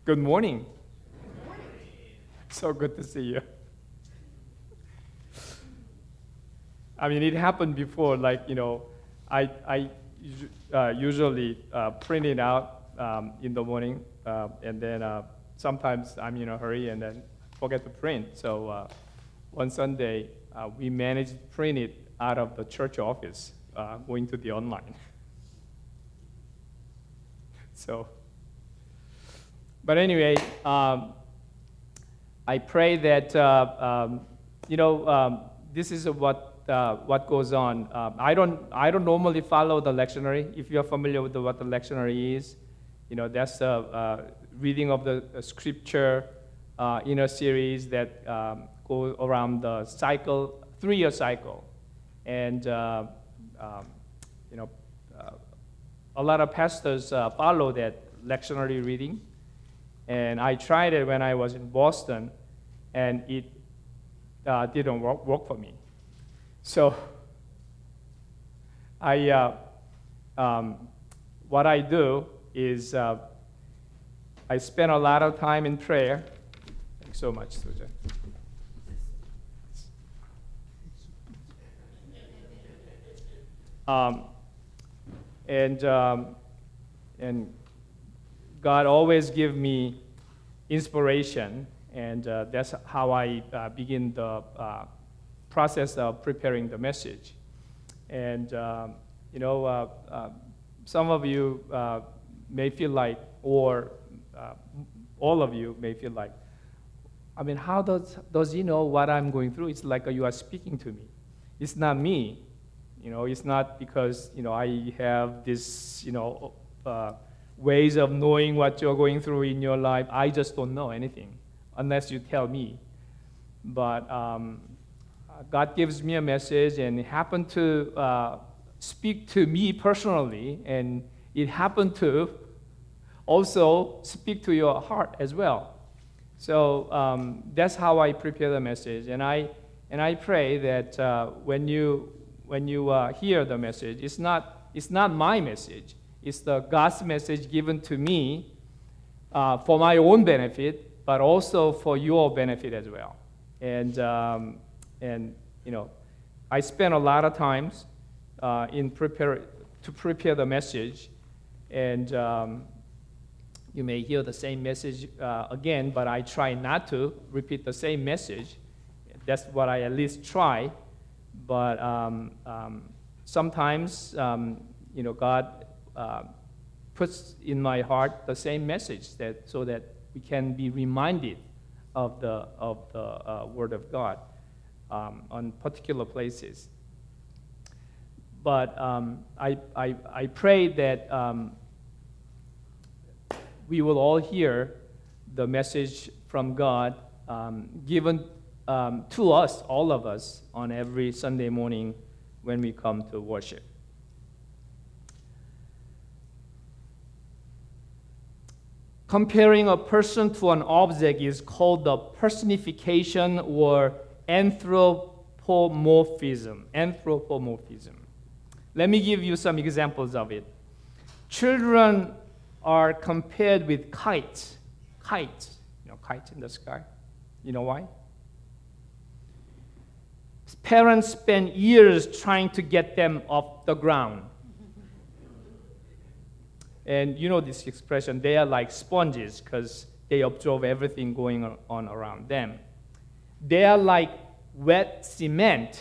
Good morning. So good to see you. I mean, it happened before, I usually print it out in the morning, and then sometimes I'm in a hurry and then forget to print. So one Sunday, we managed to print it out of the church office, going to the online. But anyway, I pray that this is what goes on. I don't normally follow the lectionary. If you're familiar with what the lectionary is, that's a reading of the scripture in a series that go around the cycle, 3-year cycle, and a lot of pastors follow that lectionary reading. And I tried it when I was in Boston, and it didn't work for me. So what I do is I spend a lot of time in prayer. Thanks so much, Suja. And God always give me inspiration, and that's how I begin the process of preparing the message. And some of you may feel like, or all of you may feel like, I mean, how does he know what I'm going through? It's like you are speaking to me. It's not me. It's not because I have this ways of knowing what you're going through in your life. I just don't know anything unless you tell me. But God gives me a message, and it happened to speak to me personally, and it happened to also speak to your heart as well. So that's how I prepare the message, and I pray that when you hear the message, it's not my message. It's the God's message given to me for my own benefit, but also for your benefit as well. And I spend a lot of times to prepare the message, and you may hear the same message again, but I try not to repeat the same message. That's what I at least try. But sometimes, God puts in my heart the same message so that we can be reminded of the Word of God on particular places. But I pray that we will all hear the message from God given to us, all of us, on every Sunday morning when we come to worship. Comparing a person to an object is called the personification or anthropomorphism. Let me give you some examples of it. Children are compared with kites. Kites in the sky. You know why? Parents spend years trying to get them off the ground. And you know this expression, they are like sponges because they absorb everything going on around them. They are like wet cement.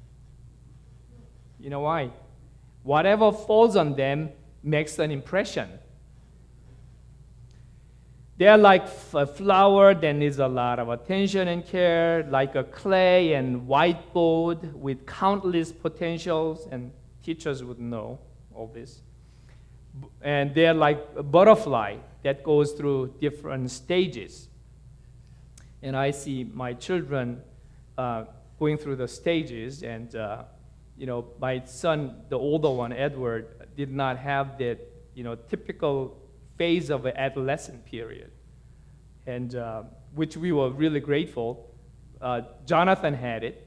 You know why? Whatever falls on them makes an impression. They are like a flower that needs a lot of attention and care, like a clay and whiteboard with countless potentials, and teachers would know all this. And they're like a butterfly that goes through different stages. And I see my children going through the stages, and my son, the older one, Edward, did not have that typical phase of an adolescent period, and which we were really grateful. Jonathan had it,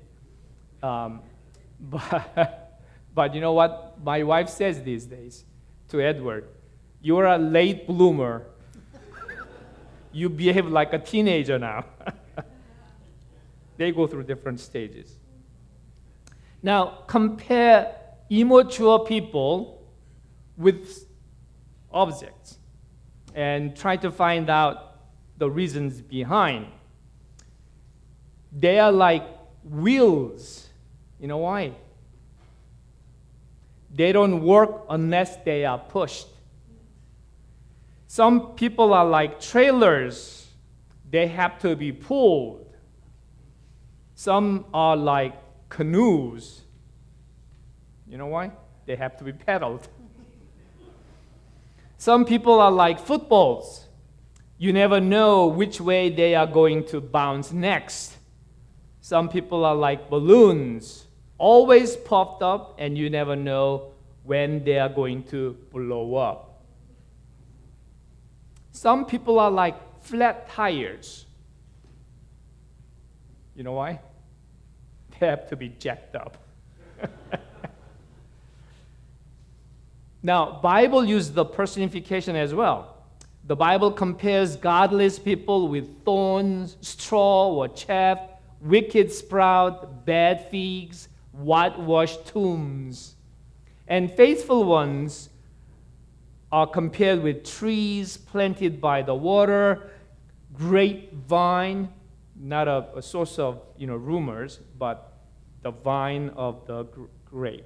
but you know what my wife says these days to Edward? You're a late bloomer. You behave like a teenager now. They go through different stages. Now, compare immature people with objects and try to find out the reasons behind. They are like wheels. You know why? They don't work unless they are pushed. Some people are like trailers. They have to be pulled. Some are like canoes. You know why? They have to be pedaled. Some people are like footballs. You never know which way they are going to bounce next. Some people are like balloons, always puffed up, and you never know when they are going to blow up. Some people are like flat tires. You know why? They have to be jacked up. Now, Bible uses the personification as well. The Bible compares godless people with thorns, straw or chaff, wicked sprout, bad figs, whitewashed tombs. And faithful ones are compared with trees planted by the water, grapevine, not a source of rumors, but the vine of the grape.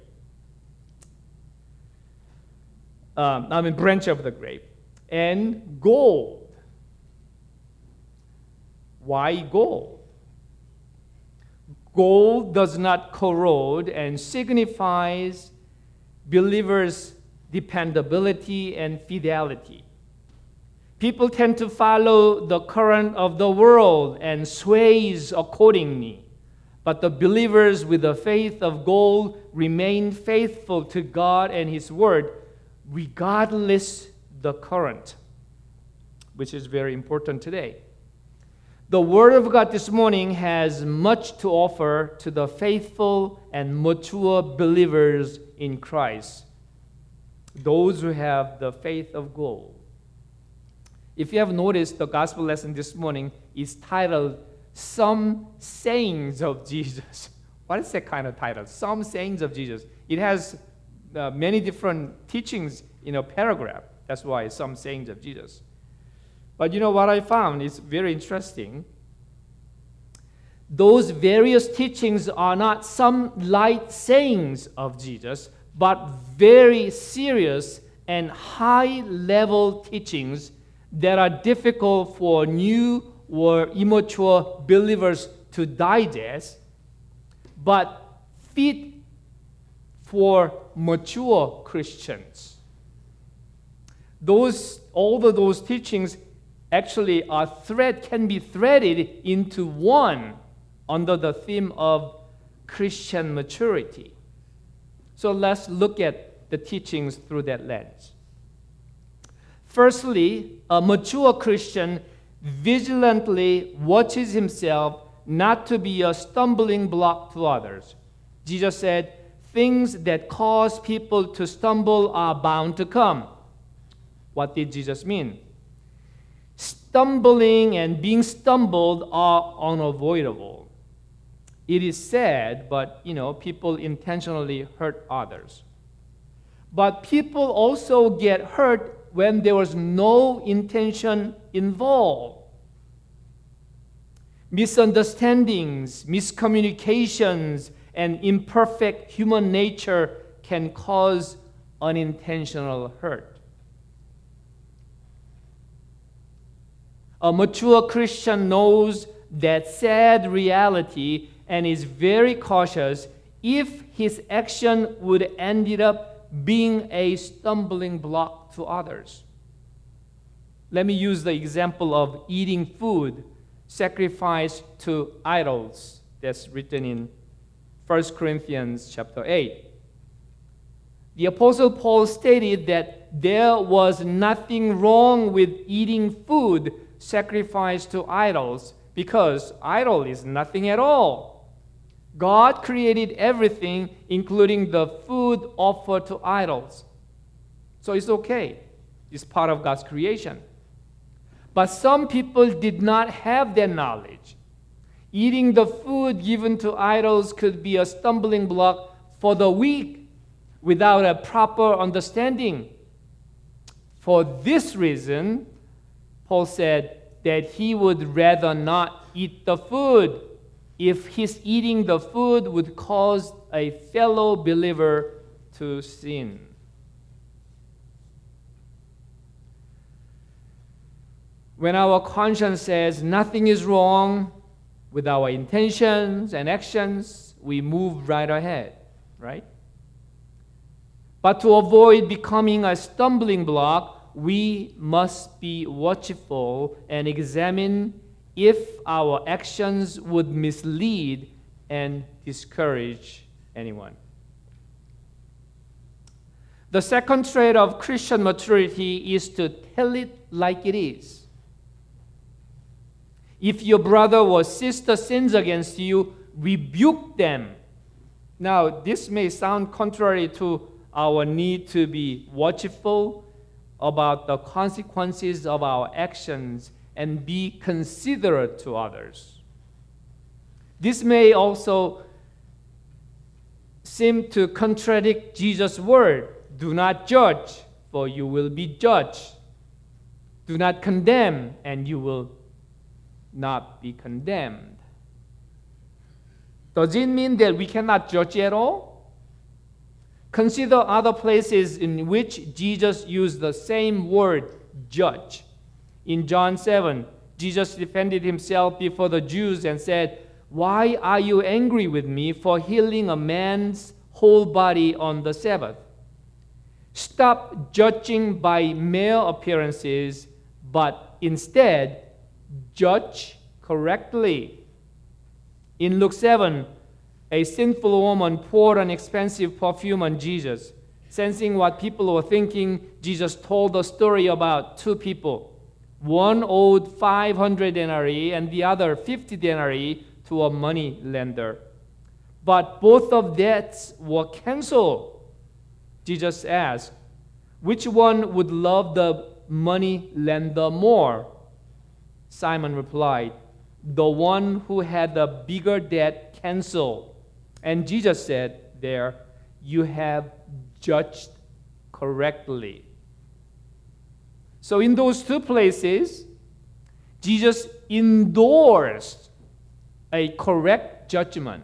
Branch of the grape. And gold. Why gold? Gold does not corrode and signifies believers' dependability and fidelity. People tend to follow the current of the world and sways accordingly. But the believers with the faith of gold remain faithful to God and His Word regardless the current, which is very important today. The Word of God this morning has much to offer to the faithful and mature believers in Christ, those who have the faith of gold. If you have noticed, the gospel lesson this morning is titled, Some Sayings of Jesus. What is that kind of title? Some Sayings of Jesus. It has many different teachings in a paragraph. That's why it's Some Sayings of Jesus. But you know what I found is very interesting. Those various teachings are not some light sayings of Jesus, but very serious and high-level teachings that are difficult for new or immature believers to digest, but fit for mature Christians. All of those teachings actually can be threaded into one under the theme of Christian maturity. So let's look at the teachings through that lens. Firstly, a mature Christian vigilantly watches himself not to be a stumbling block to others. Jesus said, things that cause people to stumble are bound to come. What did Jesus mean? Stumbling and being stumbled are unavoidable. It is sad, but people intentionally hurt others. But people also get hurt when there was no intention involved. Misunderstandings, miscommunications, and imperfect human nature can cause unintentional hurt. A mature Christian knows that sad reality and is very cautious if his action would end up being a stumbling block to others. Let me use the example of eating food sacrificed to idols that's written in 1 Corinthians chapter 8. The Apostle Paul stated that there was nothing wrong with eating food sacrificed to idols because idol is nothing at all. God created everything, including the food offered to idols. So it's okay. It's part of God's creation. But some people did not have that knowledge. Eating the food given to idols could be a stumbling block for the weak without a proper understanding. For this reason, Paul said that he would rather not eat the food if his eating the food would cause a fellow believer to sin. When our conscience says nothing is wrong with our intentions and actions, we move right ahead, right? But to avoid becoming a stumbling block, we must be watchful and examine if our actions would mislead and discourage anyone. The second trait of Christian maturity is to tell it like it is. If your brother or sister sins against you, rebuke them. Now, this may sound contrary to our need to be watchful about the consequences of our actions and be considerate to others. This may also seem to contradict Jesus' word. Do not judge, for you will be judged. Do not condemn, and you will not be condemned. Does it mean that we cannot judge at all? Consider other places in which Jesus used the same word, judge. In John 7, Jesus defended himself before the Jews and said, "Why are you angry with me for healing a man's whole body on the Sabbath? Stop judging by mere appearances, but instead judge correctly." In Luke 7, a sinful woman poured an expensive perfume on Jesus. Sensing what people were thinking, Jesus told a story about two people. One owed 500 denarii and the other 50 denarii to a money lender. But both of debts were canceled. Jesus asked, which one would love the money lender more? Simon replied, the one who had the bigger debt canceled. And Jesus said there, you have judged correctly. So in those two places, Jesus endorsed a correct judgment.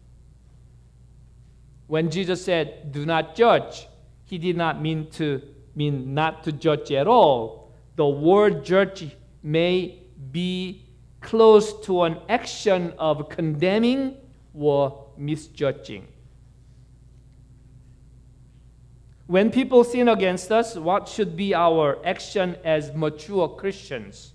When Jesus said, do not judge, he did not mean not to judge at all. The word judge may be close to an action of condemning or misjudging. When people sin against us, what should be our action as mature Christians?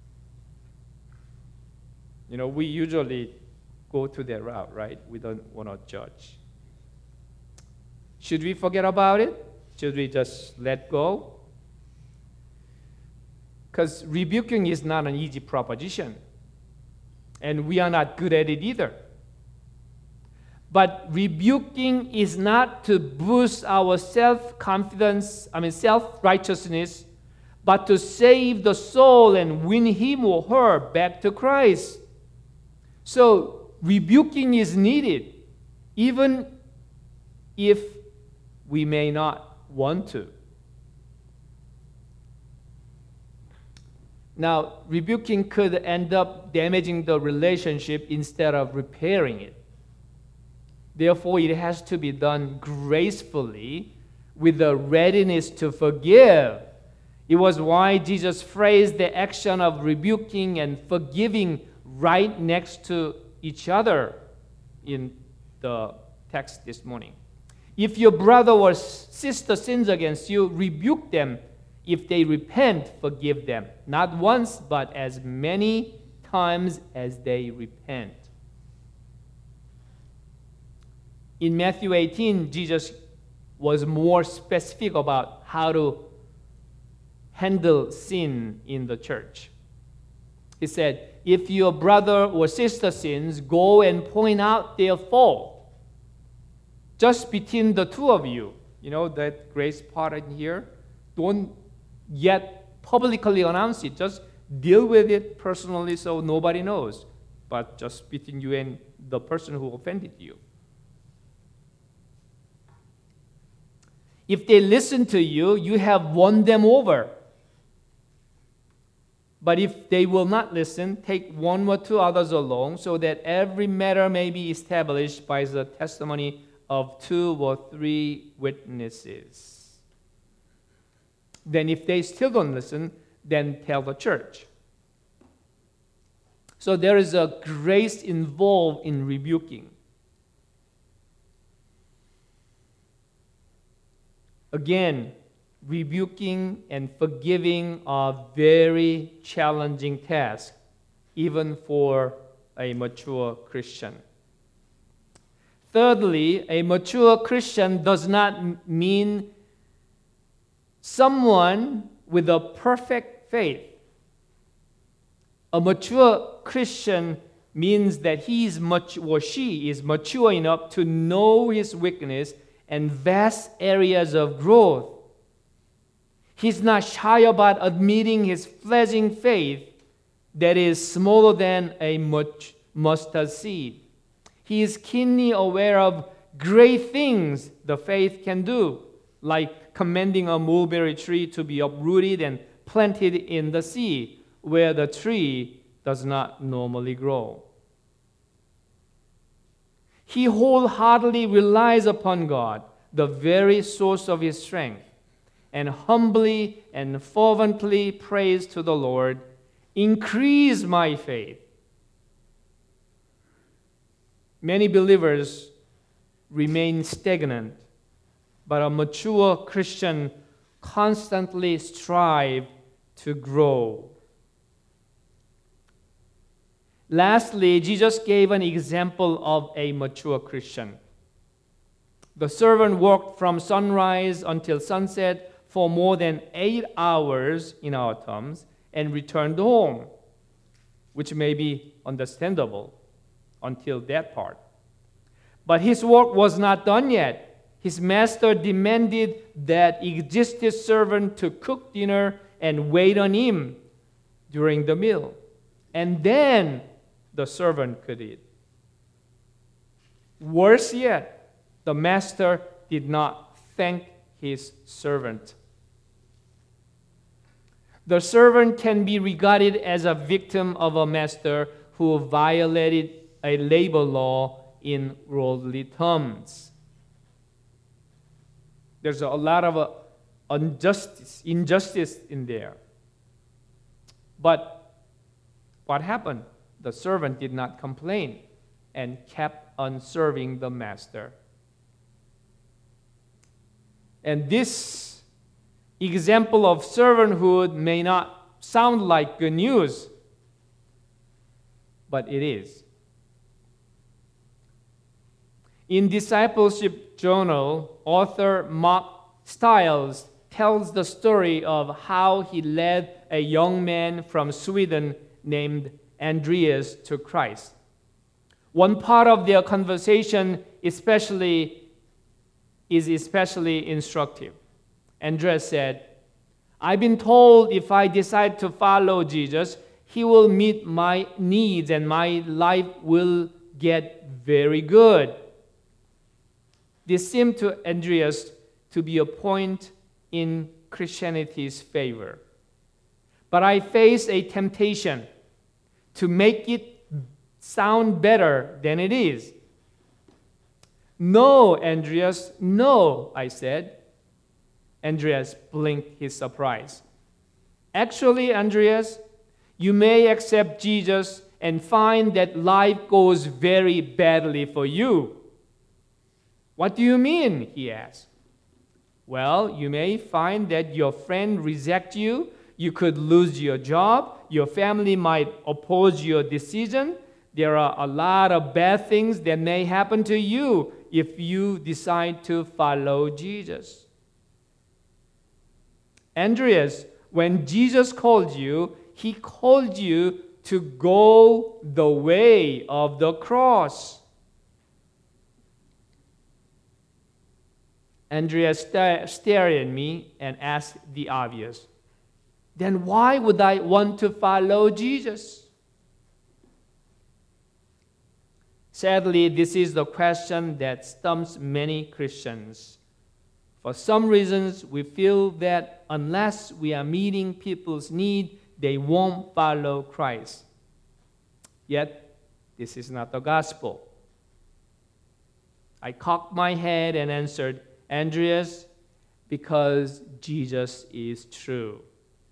We usually go to that route, right? We don't want to judge. Should we forget about it? Should we just let go? Because rebuking is not an easy proposition. And we are not good at it either. But rebuking is not to boost our self-righteousness, but to save the soul and win him or her back to Christ. So, rebuking is needed, even if we may not want to. Now, rebuking could end up damaging the relationship instead of repairing it. Therefore, it has to be done gracefully with a readiness to forgive. It was why Jesus phrased the action of rebuking and forgiving right next to each other in the text this morning. If your brother or sister sins against you, rebuke them. If they repent, forgive them. Not once, but as many times as they repent. In Matthew 18, Jesus was more specific about how to handle sin in the church. He said, if your brother or sister sins, go and point out their fault. Just between the two of you. That grace part in here? Don't yet publicly announce it. Just deal with it personally so nobody knows, but just between you and the person who offended you. If they listen to you, you have won them over. But if they will not listen, take one or two others along, so that every matter may be established by the testimony of 2 or 3 witnesses. Then if they still don't listen, then tell the church. So there is a grace involved in rebuking. Again, rebuking and forgiving are very challenging tasks, even for a mature Christian. Thirdly, a mature Christian does not mean someone with a perfect faith. A mature Christian means that he is or she is mature enough to know his weakness and vast areas of growth. He's not shy about admitting his fledgling faith that is smaller than a mustard seed. He is keenly aware of great things the faith can do, like commanding a mulberry tree to be uprooted and planted in the sea, where the tree does not normally grow. He wholeheartedly relies upon God, the very source of his strength, and humbly and fervently prays to the Lord, "Increase my faith." Many believers remain stagnant, but a mature Christian constantly strives to grow. Lastly, Jesus gave an example of a mature Christian. The servant worked from sunrise until sunset for more than 8 hours in our terms and returned home, which may be understandable until that part. But his work was not done yet. His master demanded that exhausted servant to cook dinner and wait on him during the meal. And then the servant could eat. Worse yet, the master did not thank his servant. The servant can be regarded as a victim of a master who violated a labor law in worldly terms. There's a lot of injustice in there. But what happened? The servant did not complain and kept on serving the master. And this example of servanthood may not sound like good news, but it is. In Discipleship Journal, author Mark Stiles tells the story of how he led a young man from Sweden named Andreas to Christ. One part of their conversation is especially instructive. Andreas said, "I've been told if I decide to follow Jesus, he will meet my needs and my life will get very good." This seemed to Andreas to be a point in Christianity's favor. But I faced a temptation to make it sound better than it is. "No, Andreas, no," I said. Andreas blinked his surprise. "Actually, Andreas, you may accept Jesus and find that life goes very badly for you." "What do you mean?" he asked. "Well, you may find that your friend rejects you. You could lose your job. Your family might oppose your decision. There are a lot of bad things that may happen to you if you decide to follow Jesus." Andreas, when Jesus called you, he called you to go the way of the cross. Andreas stared at me and asked the obvious. then why would I want to follow Jesus? Sadly, this is the question that stumps many Christians. For some reasons, we feel that unless we are meeting people's need, they won't follow Christ. Yet, this is not the gospel. I cocked my head and answered, Andreas, because Jesus is true.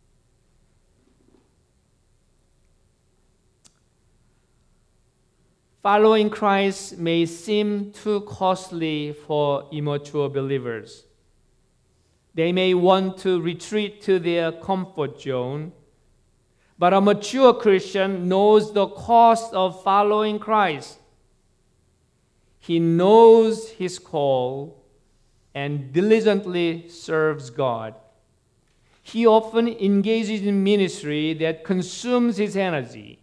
Following Christ may seem too costly for immature believers. They may want to retreat to their comfort zone, but a mature Christian knows the cost of following Christ. He knows his call and diligently serves God. He often engages in ministry that consumes his energy.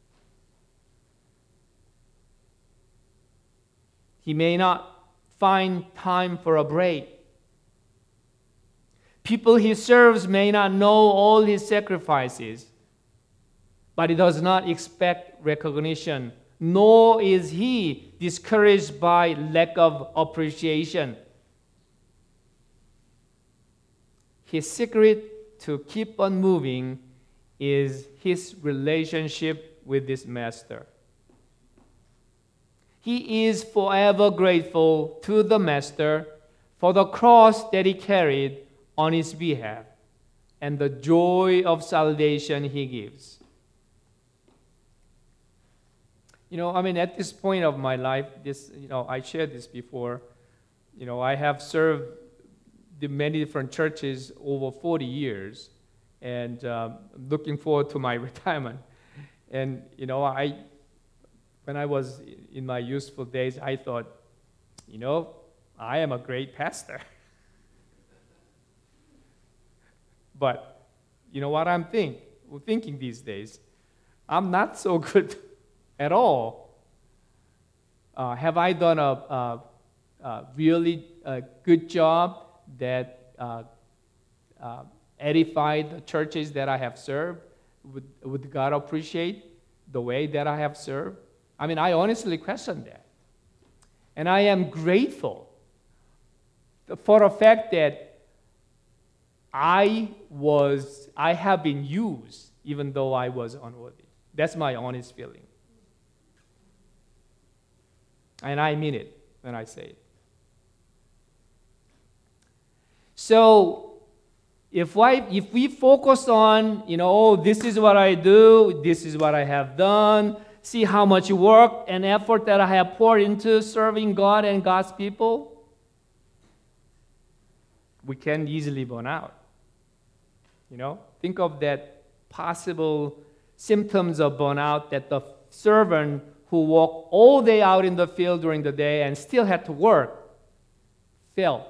He may not find time for a break. People he serves may not know all his sacrifices, but he does not expect recognition, nor is he discouraged by lack of appreciation. His secret to keep on moving is his relationship with his master. He is forever grateful to the master for the cross that he carried on his behalf and the joy of salvation he gives. At this point of my life, I shared this before. I have served the many different churches over 40 years, and looking forward to my retirement. And when I was in my youthful days, I thought, I am a great pastor. But what I'm thinking these days? I'm not so good at all. Have I done a really good job that edified the churches that I have served? Would God appreciate the way that I have served? I honestly question that. And I am grateful for the fact that I have been used even though I was unworthy. That's my honest feeling. And I mean it when I say it. So, if we focus on, this is what I do, this is what I have done, see how much work and effort that I have poured into serving God and God's people, we can easily burn out. Think of that possible symptoms of burnout that the servant who worked all day out in the field during the day and still had to work felt.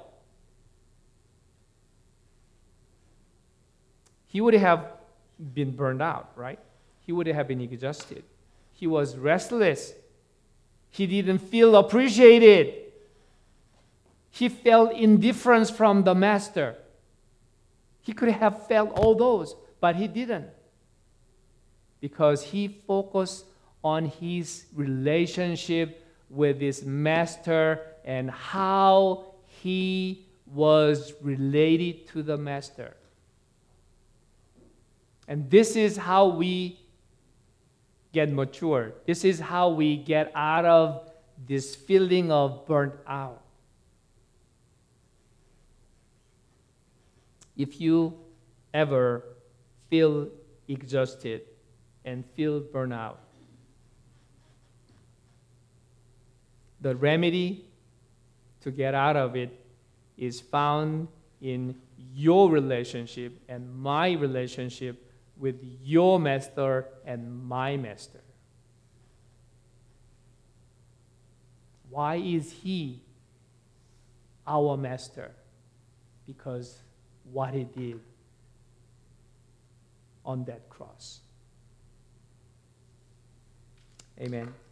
He would have been burned out, right? He would have been exhausted. He was restless. He didn't feel appreciated. He felt indifference from the master. He could have felt all those, but he didn't. Because he focused on his relationship with his master and how he was related to the master. And this is how we get mature. This is how we get out of this feeling of burnt out. If you ever feel exhausted and feel burnout, the remedy to get out of it is found in your relationship and my relationship with your master and my master. Why is he our master? Because what he did on that cross. Amen.